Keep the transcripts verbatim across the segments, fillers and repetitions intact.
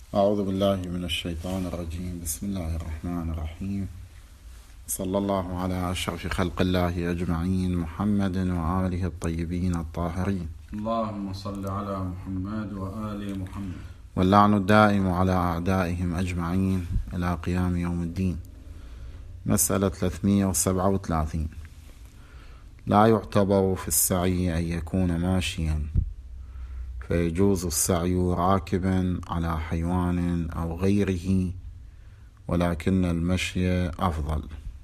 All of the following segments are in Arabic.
أعوذ بالله من الشيطان الرجيم. بسم الله الرحمن الرحيم. صلى الله على أشرف خلق الله أجمعين، محمد وآله الطيبين الطاهرين. اللهم صل على محمد وآل محمد. واللعن الدائم على أعدائهم أجمعين إلى قيام يوم الدين. مسألة ثلاثمئة وسبعة وثلاثين. لا يعتبر في السعي أن يكون ماشيا، فيجوز السعي راكبا على حيوان أو غيره، ولكن المشي أفضل.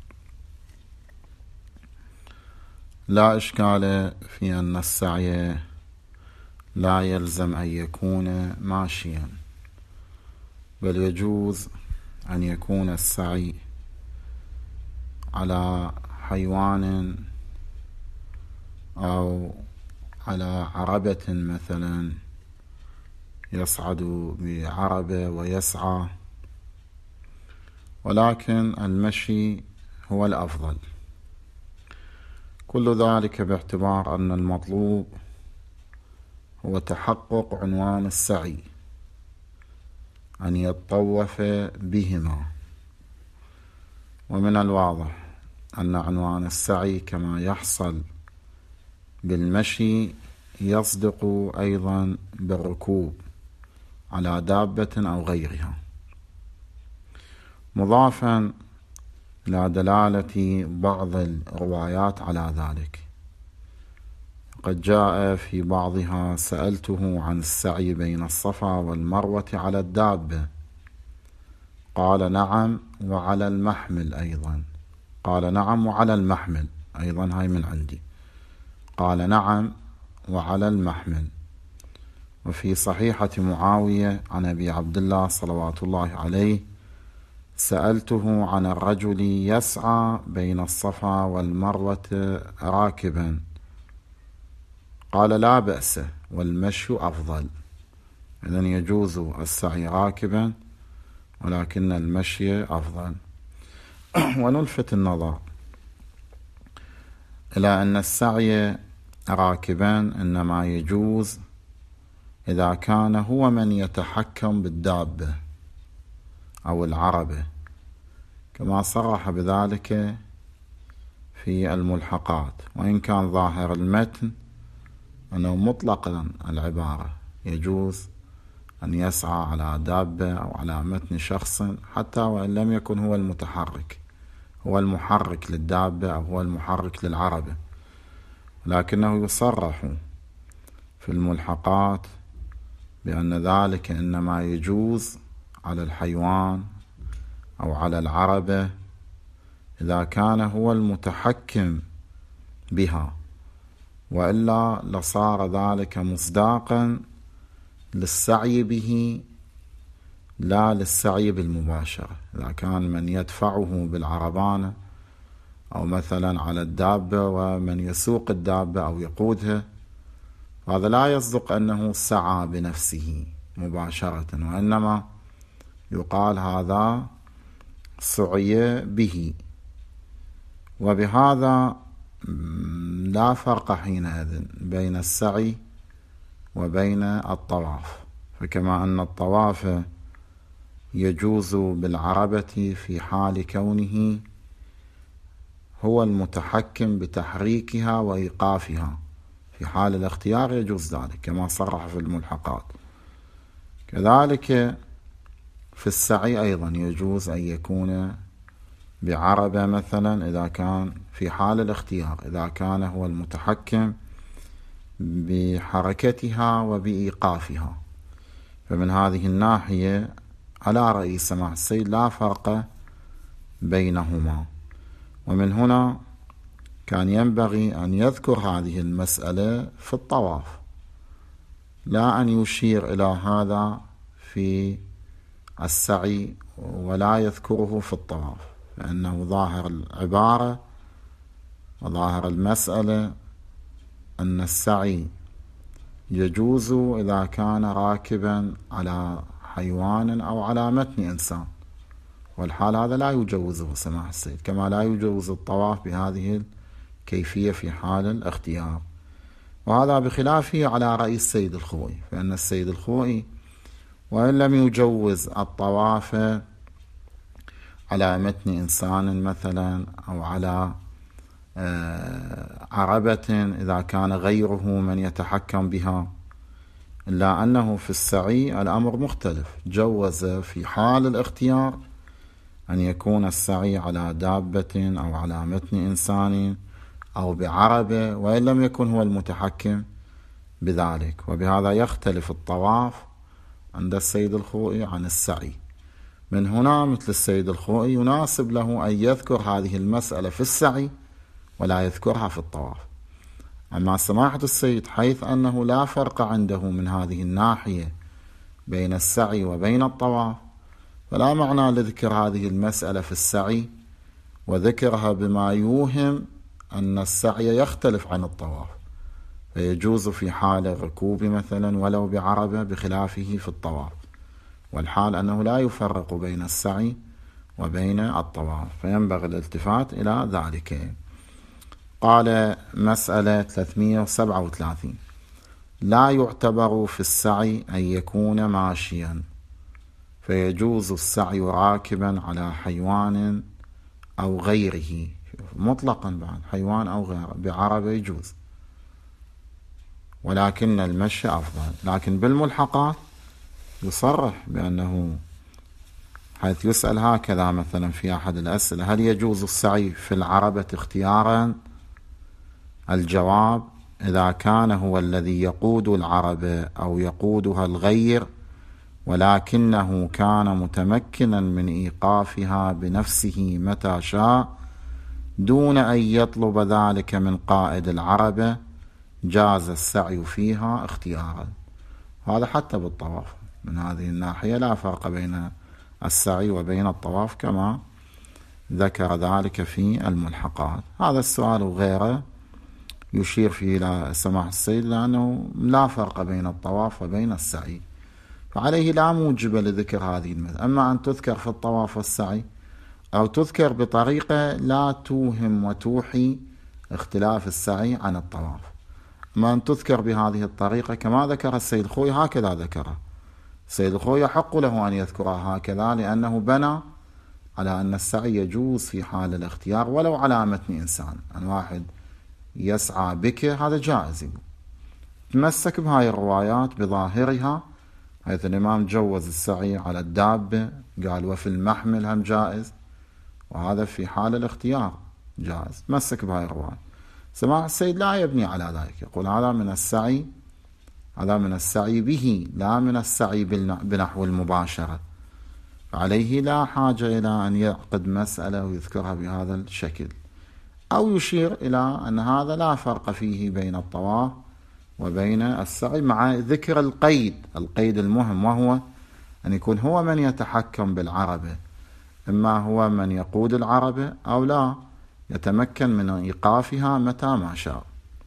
لا إشكال في أن السعي لا يلزم أن يكون ماشيا، بل يجوز أن يكون السعي على حيوان أو على عربة مثلا، يصعد بعربة ويسعى، ولكن المشي هو الأفضل. كل ذلك باعتبار أن المطلوب هو تحقق عنوان السعي، أن يطوف بهما. ومن الواضح أن عنوان السعي كما يحصل بالمشي يصدق أيضا بالركوب على دابة أو غيرها، مضافا إلى دلالة بعض الروايات على ذلك. قد جاء في بعضها: سألته عن السعي بين الصفا والمروة على الدابة، قال نعم وعلى المحمل أيضا. قال نعم وعلى المحمل أيضا، هاي من عندي. قال نعم وعلى المحمل. وفي صحيحة معاوية عن أبي عبد الله صلوات الله عليه: سألته عن الرجل يسعى بين الصفا والمروة راكبا، قال لا بأس والمشي أفضل. إذن يجوز السعي راكبا، ولكن المشي أفضل. ونلفت النظر إلى أن السعي راكبا إنما يجوز إذا كان هو من يتحكم بالدابة أو العربة، كما صرح بذلك في الملحقات. وإن كان ظاهر المتن أنه مطلقا العبارة يجوز أن يسعى على دابة أو على متن شخص، حتى وإن لم يكن هو المتحرك، هو المحرك للدابة أو هو المحرك للعربة، لكنه يصرح في الملحقات بأن ذلك إنما يجوز على الحيوان أو على العربة إذا كان هو المتحكم بها، وإلا لصار ذلك مصداقا للسعي به لا للسعي بالمباشرة. إذا كان من يدفعه بالعربانة أو مثلا على الدابة ومن يسوق الدابة أو يقودها، هذا لا يصدق أنه سعى بنفسه مباشرة، وإنما يقال هذا سعي به. وبهذا لا فرق حينئذ بين السعي وبين الطواف. فكما أن الطواف يجوز بالعربة في حال كونه هو المتحكم بتحريكها وإيقافها، في حال الاختيار يجوز ذلك كما صرح في الملحقات، كذلك في السعي أيضا يجوز أن يكون بعربة مثلا إذا كان في حال الاختيار، إذا كان هو المتحكم بحركتها وبإيقافها. فمن هذه الناحية على رأي سماحة السيد لا فرق بينهما. ومن هنا كان ينبغي أن يذكر هذه المسألة في الطواف، لا أن يشير إلى هذا في السعي ولا يذكره في الطواف، فإنه ظاهر العبارة وظاهر المسألة أن السعي يجوز إذا كان راكبا على حيوان أو على متن إنسان، والحال هذا لا يجوزه سماحة السيد، كما لا يجوز الطواف بهذه الكيفية في حال الاختيار. وهذا بخلافه على رأي السيد الخوئي، فإن السيد الخوئي وإن لم يجوز الطواف على متن إنسان مثلا أو على عربة إذا كان غيره من يتحكم بها، إلا أنه في السعي الأمر مختلف. جوز في حال الاختيار أن يكون السعي على دابة أو على متن إنسان أو بعربة، وإن لم يكن هو المتحكم بذلك. وبهذا يختلف الطواف عند السيد الخوئي عن السعي. من هنا مثل السيد الخوئي يناسب له أن يذكر هذه المسألة في السعي ولا يذكرها في الطواف. أما سماحة السيد حيث أنه لا فرق عنده من هذه الناحية بين السعي وبين الطواف، فلا معنى لذكر هذه المسألة في السعي وذكرها بما يوهم أن السعي يختلف عن الطواف، فيجوز في حال الركوب مثلا ولو بعربة بخلافه في الطواف، والحال أنه لا يفرق بين السعي وبين الطواف، فينبغي الالتفات إلى ذلك. قال مسألة ثلاثمئة وسبعة وثلاثين: لا يعتبر في السعي أن يكون ماشيا، فيجوز السعي راكبا على حيوان أو غيره مطلقا، بعد حيوان أو غيره بعربة يجوز، ولكن المشي أفضل. لكن بالملحقات يصرح بأنه حيث يسأل هكذا مثلا في أحد الأسئلة: هل يجوز السعي في العربة اختيارا؟ الجواب: إذا كان هو الذي يقود العربة أو يقودها الغير ولكنه كان متمكنا من إيقافها بنفسه متى شاء دون أن يطلب ذلك من قائد العربة، جاز السعي فيها اختيارا. هذا حتى بالطواف من هذه الناحية لا فرق بين السعي وبين الطواف كما ذكر ذلك في الملحقات. هذا السؤال وغيره يشير فيه إلى سماح السيد لأنه لا فرق بين الطواف وبين السعي، فعليه لا موجب لذكر هذه المسألة. أما أن تذكر في الطواف والسعي أو تذكر بطريقة لا توهم وتوحي اختلاف السعي عن الطواف، أما أن تذكر بهذه الطريقة كما ذكر السيد الخوئي هكذا ذكره. السيد الخوئي يحق له أن يذكرها هكذا لأنه بنى على أن السعي يجوز في حال الاختيار ولو على متن إنسان، أن واحد يسعى بك هذا جائز. تمسك بهاي الروايات بظاهرها، حيث الإمام جوز السعي على الدابة، قال وفي المحمل هم جائز، وهذا في حال الاختيار جائز. تمسك بهاي الروايات. سماح السيد لا يبني على ذلك، يقول هذا من السعي، هذا من السعي به لا من السعي بنحو المباشرة، فعليه لا حاجة إلى أن يعقد مسألة ويذكرها بهذا الشكل، أو يشير إلى أن هذا لا فرق فيه بين الطواف وبين السعي، مع ذكر القيد القيد المهم، وهو أن يكون هو من يتحكم بالعربة، إما هو من يقود العربة أو لا يتمكن من إيقافها متى ما شاء.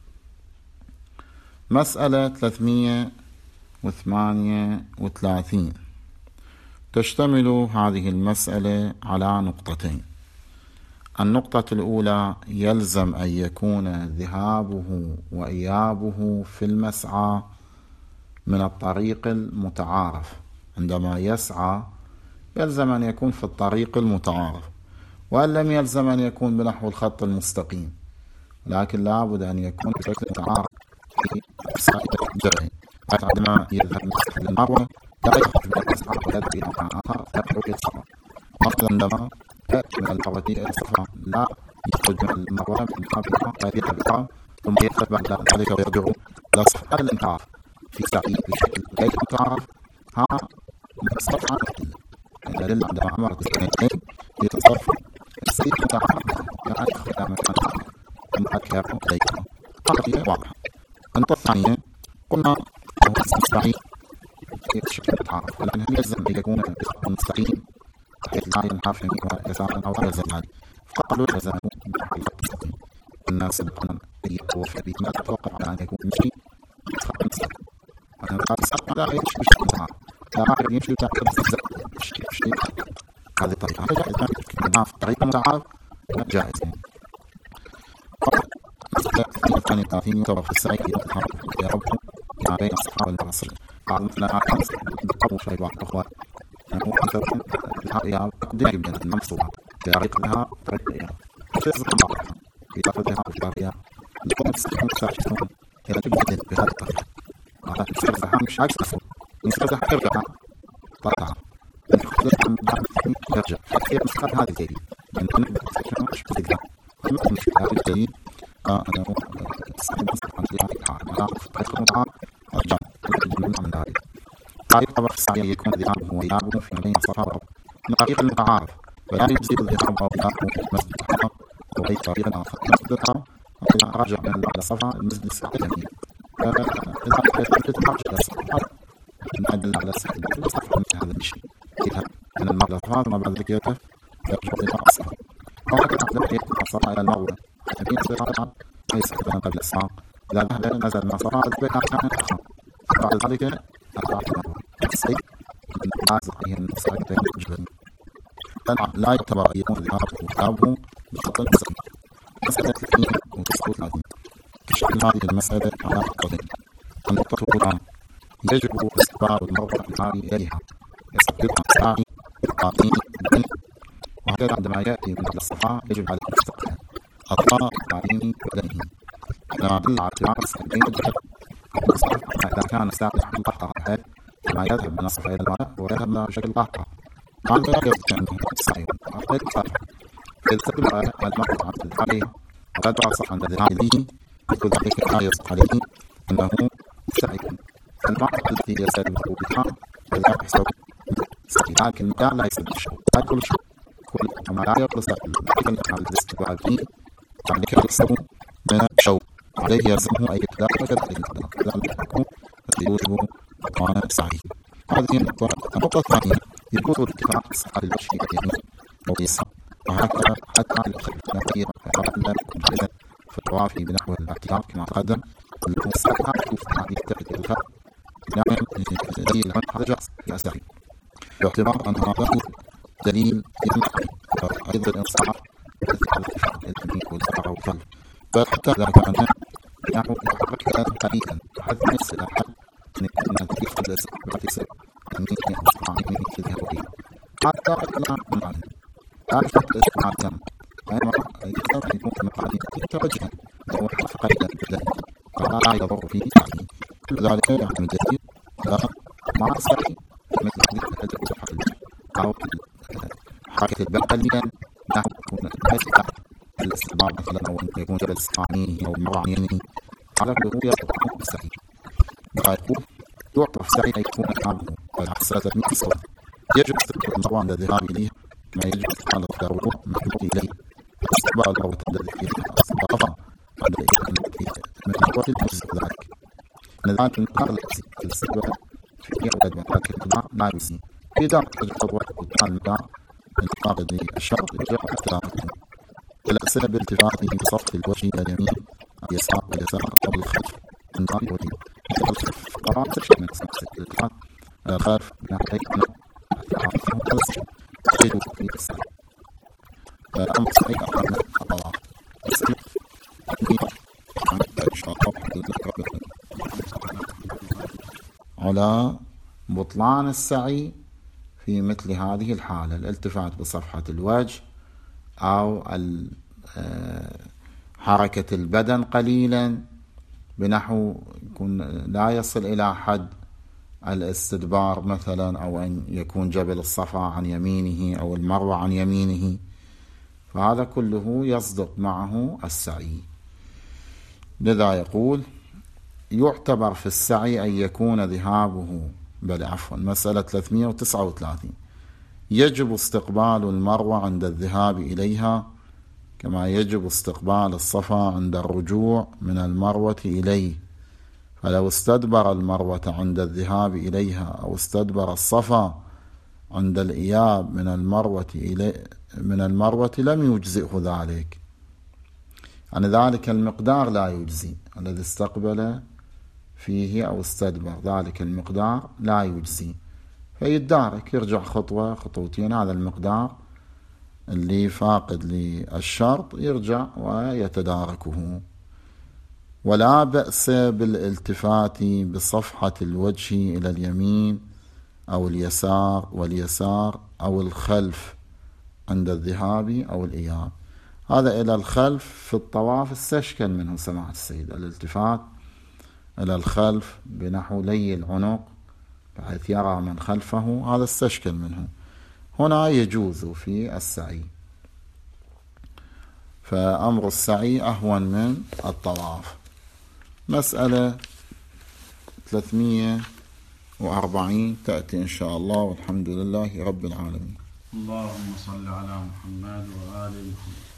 مسألة ثلاثمئة وثمانية وثلاثين تشتمل هذه المسألة على نقطتين. النقطة الأولى: يلزم أن يكون ذهابه وإيابه في المسعى من الطريق المتعارف. عندما يسعى يلزم أن يكون في الطريق المتعارف، وأن لم يلزم أن يكون بنحو الخط المستقيم، لكن لابد أن يكون في الطريق المتعارف في السعي الجرعي. عندما يذهب للمروة لا يخرج من المسعى ويذهب إلى مكان آخر فيخرج الصفا. مثلا عندما يأتي من المروة إلى الصفا لا يخرج من المروة من مكانها فيذهب إلى ثم يذهب بعد ذلك ويرجع إلى الصفا. هذا الانحراف في السعي بشكل غير متعارف ها مصطفى عن دليل عندما أمرت الاثنين يتصرفوا السعي متعارف لا يخرج إلى مكان آخر ثم أكثر إليكم. هذه واضحة. النقطة الثانية: قلنا هو السعي بشكل متعارف، ولكن هل يلزم أن يكون مستقيم بحيث لا ينحرف يمينا يسارا أو لا يلزم ذلك؟ فقالوا يلزم بحيث مستقيم. الناس سبقنا يقول في أبيت ما تتوقع على أن يكون مشي خط مستقيم، وأنا قال السعي لا يمشي بشكل متعارف، لا واحد يمشي بشكل بشكل هذه الطريقة هذا جائز، لكن في طريقة متعارف جائز. مسألة الثانية الثلاثين: يعتبر في السعي يتحرك يربط ما بين الصفا والمرسل، مثلا قبل شوي بعض الأخوة هو أنت الحقيقة دائما جدا المنصوبة طريق لها طريق لها شيء صدق بعض في تفضيلها وشبابها نكون نستخدم ساعتهم إلى جدا بهذا الطريق هذا الشيء مش عكس أصلا نستخدم يرجع طبعا نستخدم بعد يرجع هي نستخدم هذه الجديد من نبدأ مش بتقدر ما مش هذه الجديد أنا استخدم أصلا في الحال أنا في طريق المطعم أرجع من ذلك لا يعتبر في السعي يكون ذهابه وإيابه في مدينة صفا من طريق المتعارف ولا يجزي الذهاب أو إيابه في المسجد الحرام أو أي طريق آخر المسجد الحرام راجع من على صفا المسجد السعودي إذا كنت ترجع إلى صفا نعدل على السعودي صفا مثل هذا الشيء كذا أن المرة صفا ما بعد ذلك يرجع إلى صفا أو حتى تقدر يرجع صفا إلى المروة تبين صفا ليس قبل الساق إذا ذهب نزل من صفا البيت كان أخر بعد ذلك السيد النازق هي السعيدة جدا لا يعتبر أن يكون ذهابه وكتابه بخط المسألة مسألة اثنين وتسعود هذه تشكل هذه المسألة على قدر النقطة الأولى يجب استقبال المرأة العالي إليها يستقبلها الساعي القاطين الدين وهكذا عندما يأتي من الصفاء يجب عليه الاستقبال أطلاق التعليم وليه لما دل على اتباع السعيدين الجهد إذا كان الساعي عن قطع الحال ما يذهب من الصفا إلى الماء ويذهب بشكل قاطع عن ذلك يستطيع أنه السعي أعطيك الصفا إذا استقبل المرأة عن الحالية وقد عصف عند الذهاب إليه يقول ذلك الآية يصدق عليه أنه سعي المرأة التي يسأل بها إذا يحصل سعي لكن المكان لا يسأل بالشوق لا كل شيء كل ما لا يقصد لكن على الاستقبال فيه ذلك يحصل من الشوق عليه يلزمه أي إطلاق وكذلك كذلك يكون يوجب مكان السعي هذه النقطة النقطة الثانية يجوز ارتفاع الصحة للمشي باليمين أو اليسار وهكذا حتى الأخير فقبل كل في الطواف بنحو الاعتراف كما تقدم يكون الساعة يتفق الفرق لكن دليل هذا جائز في أسرع باعتبار أن هذا دليل يمكن أيضا الإنصاف والزرع والفرق بل حتى إذا كان نحو يتحرك قليلا حتى نفس الأحد أن يكون هذه الحدث بحيث أن يكون أصبع في الذهب حتى أكلا من عنه لا يفرق الإصبع التام أيضا يقدر أن يكون في مقادير متوجها أو حرف قليلا بذلك فلا يضر فيه تعليم كل ذلك يعتمد الدليل مع السعي مثل حديث الحجر وصفحة الوجه أو حركة الباب قليلا نحو يكون ليس تحت الاستقبال مثلا أو أن يكون جبل استقامينه أو المرة عن يمينه على كله يطلق السعي يقول يعطف السعي أن يكون أمامه والعكسات من الصوت يجب استقبال المروة عند الذهاب إليه كما يجب استقبال الضرورة محدود إليه استقبال الضرورة الذي فيه أصبحها عند من الضرورة المجزء ذلك لذلك المقدار الذي في الاستقبال في أولاد مكاك الإجماع لا يسي إذا تجربة المقدار انتقاد للشرط يجب اختلافه الأسئلة بالتفاته بصفة الوجه إلى اليمين اليسار واليسار قبل الخلف من ضمن الوجه قرارات تشكل من أسناء الاتفاق الخلف نحو أيضا هذا السجن تجد في السنة أمر صحيح أقرنا الله السنة على بطلان السعي في مثل هذه الحالة الالتفات بصفحة الوجه أو حركة البدن قليلا بنحو يكون لا يصل إلى حد الاستدبار مثلا أو أن يكون جبل الصفا عن يمينه أو المروة عن يمينه فهذا كله يصدق معه السعي. لذا يقول يعتبر في السعي أن يكون ذهابه بل عفوا مسألة ثلاثمئة وتسعة وثلاثين يجب استقبال المروة عند الذهاب إليها كما يجب استقبال الصفا عند الرجوع من المروة إليه فلو استدبر المروة عند الذهاب إليها أو استدبر الصفا عند الإياب من المروة إليه من المروة لم يجزئه ذلك عن ذلك المقدار لا يجزي الذي استقبل فيه أو استدبر ذلك المقدار لا يجزي فيتدارك يرجع خطوة خطوتين هذا المقدار اللي فاقد للشرط يرجع ويتداركه ولا بأس بالالتفات بصفحة الوجه إلى اليمين أو اليسار واليسار أو الخلف عند الذهاب أو الإياب. هذا إلى الخلف في الطواف استشكل منه سماحة السيد، الالتفات إلى الخلف بنحو لي العنق بحيث يرى من خلفه، هذا استشكل منه. هنا يجوز في السعي، فأمر السعي أهون من الطواف. مسألة ثلاثمئة وأربعين تأتي إن شاء الله، والحمد لله رب العالمين. اللهم صل على محمد وآل محمد.